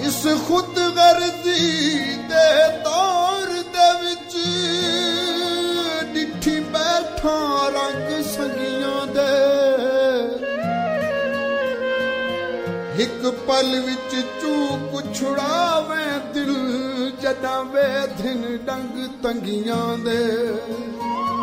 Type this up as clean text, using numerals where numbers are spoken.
इस खुद गर्जी दे दौर दे विच डिठी बैठा रंग संगियां दे एक पल विच चूक छुड़ावे दिल जदा वे दिन डंग तंगियां दे